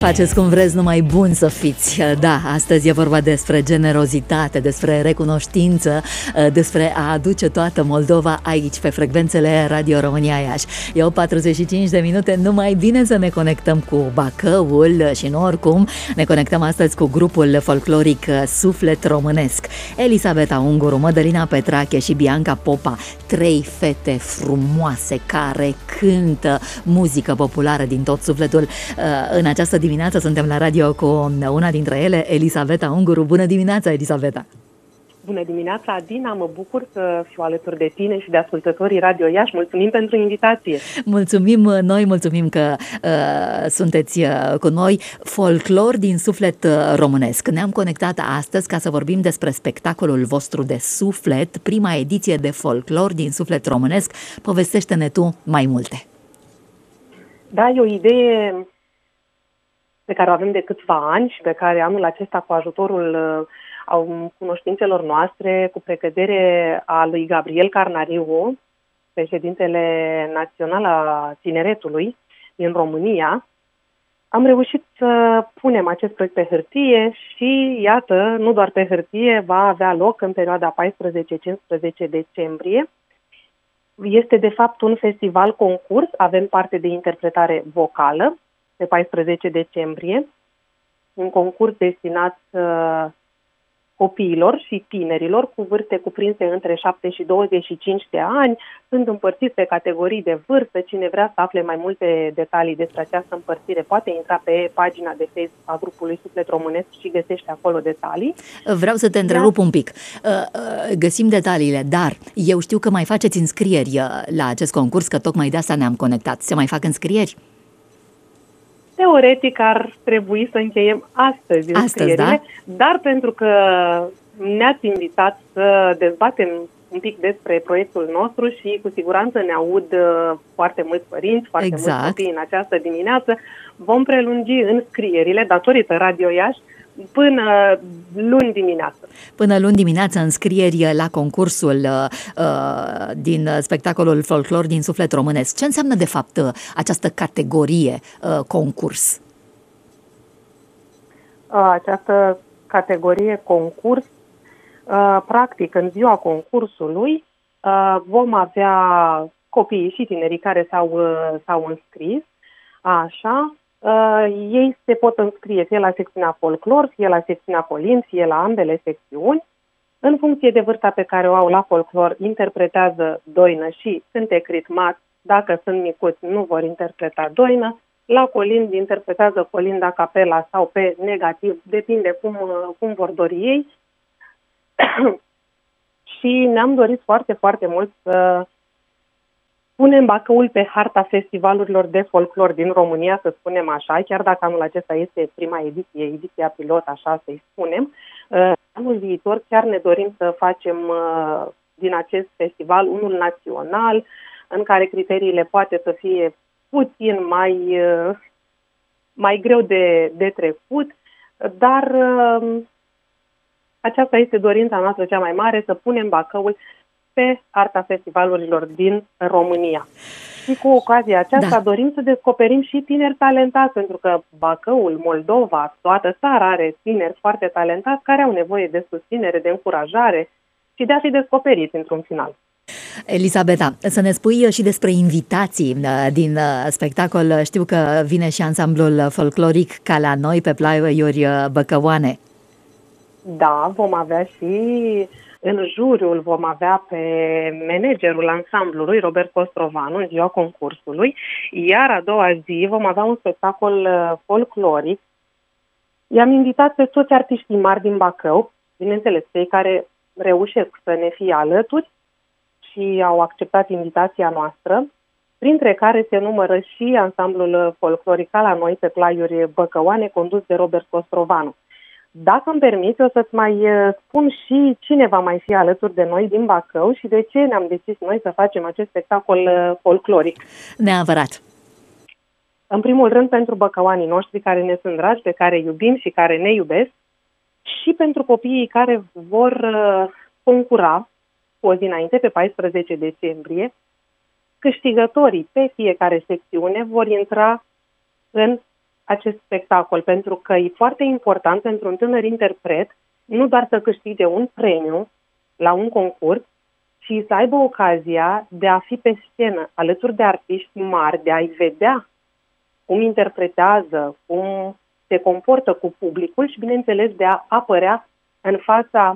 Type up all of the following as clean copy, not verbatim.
Faceți cum vreți, numai bun să fiți. Da, astăzi e vorba despre generozitate, despre recunoștință, despre a aduce toată Moldova aici, pe frecvențele Radio România Iași. E 45 de minute, numai bine să ne conectăm cu Bacăul și nu oricum. Ne conectăm astăzi cu grupul folcloric Suflet Românesc. Elisabeta Unguru, Mădălina Petrache și Bianca Popa, trei fete frumoase care cântă muzică populară din tot sufletul. În această dimineață suntem la radio cu una dintre ele, Elisabeta Unguru. Bună dimineața, Elisabeta! Bună dimineața, Adina! Mă bucur să fiu alături de tine și de ascultătorii Radio Iași. Mulțumim pentru invitație! Mulțumim că sunteți cu noi. Folclor din suflet românesc. Ne-am conectat astăzi ca să vorbim despre spectacolul vostru de suflet, prima ediție de folclor din suflet românesc. Povestește-ne tu mai multe! Da, e o idee pe care o avem de câțiva ani și pe care anul acesta, cu ajutorul cunoștințelor noastre, cu precădere a lui Gabriel Carnariu, președintele național al tineretului din România, am reușit să punem acest proiect pe hârtie și, iată, nu doar pe hârtie, va avea loc în perioada 14-15 decembrie. Este, de fapt, un festival-concurs, avem parte de interpretare vocală, pe 14 decembrie, un concurs destinat copiilor și tinerilor cu vârste cuprinse între 7 și 25 de ani. Sunt împărțiți pe categorii de vârstă. Cine vrea să afle mai multe detalii despre această împărțire poate intra pe pagina de Facebook a grupului Suflet Românesc și găsește acolo detalii. Vreau să te întrerup un pic. Găsim detaliile, dar eu știu că mai faceți înscrieri la acest concurs, că tocmai de asta ne-am conectat. Se mai fac înscrieri? Teoretic ar trebui să încheiem astăzi înscrierile, da? Dar pentru că ne-ați invitat să dezbatem un pic despre proiectul nostru și cu siguranță ne aud foarte mulți părinți, foarte mulți copii în această dimineață, vom prelungi înscrierile datorită Radio Iași până luni dimineață. Până luni dimineață înscrieri la concursul din spectacolul folclor din suflet românesc. Ce înseamnă de fapt această categorie concurs? Această categorie concurs, practic în ziua concursului vom avea copiii și tinerii care s-au înscris, așa. Ei se pot înscrie fie la secțiunea folclor, fie la secțiunea colin, fie la ambele secțiuni. În funcție de vârsta pe care o au la folclor, interpretează doină și cântec ritmat. Dacă sunt micuți, nu vor interpreta doină. La colin interpretează colin de a capela sau pe negativ, depinde cum vor dori ei. Și ne-am dorit foarte, foarte mult să punem Bacăul pe harta festivalurilor de folclor din România, să spunem așa, chiar dacă anul acesta este prima ediție, ediția pilot, așa să-i spunem. Anul viitor chiar ne dorim să facem din acest festival unul național, în care criteriile poate să fie puțin mai greu de trecut, dar aceasta este dorința noastră cea mai mare, să punem Bacăul pe harta festivalurilor din România. Și cu ocazia aceasta dorim să descoperim și tineri talentați, pentru că Bacăul, Moldova, toată țara are tineri foarte talentați care au nevoie de susținere, de încurajare și de a fi descoperiți într-un final. Elisabeta, să ne spui și despre invitații din spectacol. Știu că vine și ansamblul folcloric Ca la noi pe plaiuri băcăoane. Da, vom avea și în juriul vom avea pe managerul ansamblului, Robert Costrovanu, în ziua concursului, iar a doua zi vom avea un spectacol folcloric. I-am invitat pe toți artiștii mari din Bacău, bineînțeles, cei care reușesc să ne fie alături și au acceptat invitația noastră, printre care se numără și ansamblul folcloric Ca la noi pe plaiuri băcăoane, condus de Robert Costrovanu. Dacă îmi permiți, o să-ți mai spun și cine va mai fi alături de noi din Bacău și de ce ne-am decis noi să facem acest spectacol folcloric. Neapărat. În primul rând pentru băcăoanii noștri care ne sunt dragi, pe care iubim și care ne iubesc, și pentru copiii care vor concura cu o zi înainte, pe 14 decembrie, câștigătorii pe fiecare secțiune vor intra în acest spectacol, pentru că e foarte important pentru un tânăr interpret nu doar să câștige un premiu la un concurs, ci să aibă ocazia de a fi pe scenă alături de artiști mari, de a-i vedea cum interpretează, cum se comportă cu publicul și, bineînțeles, de a apărea în fața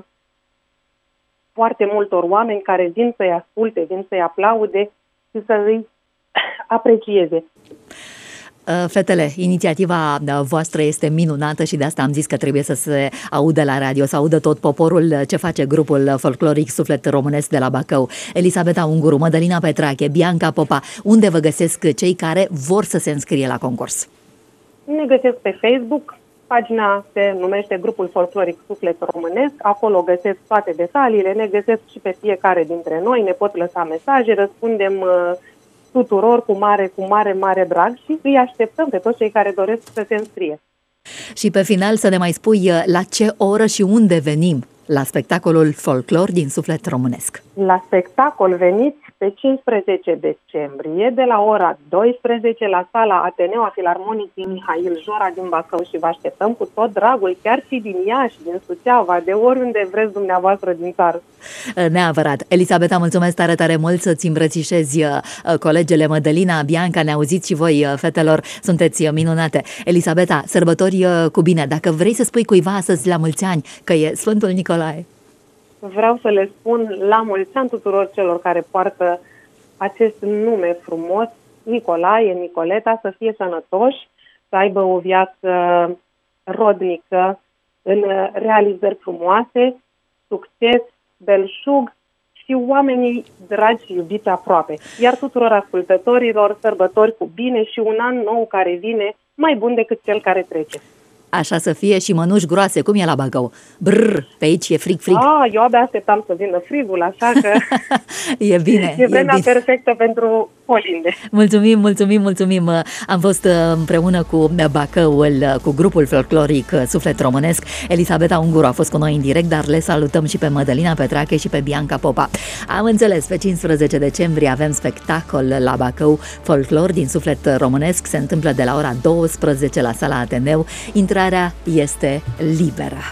foarte multor oameni care vin să-i asculte, vin să-i aplaude și să îi aprecieze. Fetele, inițiativa voastră este minunată și de asta am zis că trebuie să se audă la radio, să audă tot poporul ce face grupul folcloric Suflet Românesc de la Bacău. Elisabeta Unguru, Mădălina Petrache, Bianca Popa, unde vă găsesc cei care vor să se înscrie la concurs? Ne găsesc pe Facebook, pagina se numește Grupul Folcloric Suflet Românesc, acolo găsesc toate detaliile, ne găsesc și pe fiecare dintre noi, ne pot lăsa mesaje, răspundem tuturor cu mare drag și îi așteptăm pe toți cei care doresc să se înscrie. Și pe final să ne mai spui la ce oră și unde venim la spectacolul Folclor din Suflet Românesc. La spectacol veniți pe 15 decembrie de la ora 12 la sala Ateneo Filarmonicii Mihail Jora din Bacău și vă așteptăm cu tot dragul, chiar și din Iași, din Suceava, de oriunde vreți dumneavoastră din țară. Neapărat. Elisabeta, mulțumesc tare mult să-ți îmbrățișezi colegele Mădălina, Bianca, ne auziți și voi, fetelor, sunteți minunate. Elisabeta, sărbători cu bine. Dacă vrei să spui cuiva astăzi la mulți ani că e Sfântul Nicolae. Vreau să le spun la mulți ani tuturor celor care poartă acest nume frumos, Nicolae, Nicoleta, să fie sănătoși, să aibă o viață rodnică, în realizări frumoase, succes, belșug și oamenii dragi și iubiți aproape. Iar tuturor ascultătorilor, sărbători cu bine și un an nou care vine mai bun decât cel care trece. Așa să fie și mănuși groase, cum e la Bacău. Brrr, pe aici e frig. Eu abia așteptam să vină frigul, așa că e bine. E vremea perfectă pentru colinde. Mulțumim. Am fost împreună cu Bacăul, cu grupul folcloric Suflet Românesc. Elisabeta Unguru a fost cu noi în direct, dar le salutăm și pe Mădălina Petrache și pe Bianca Popa. Am înțeles, pe 15 decembrie avem spectacol la Bacău, Folclor din Suflet Românesc. Se întâmplă de la ora 12 la sala Ateneu. Intrarea este liberă.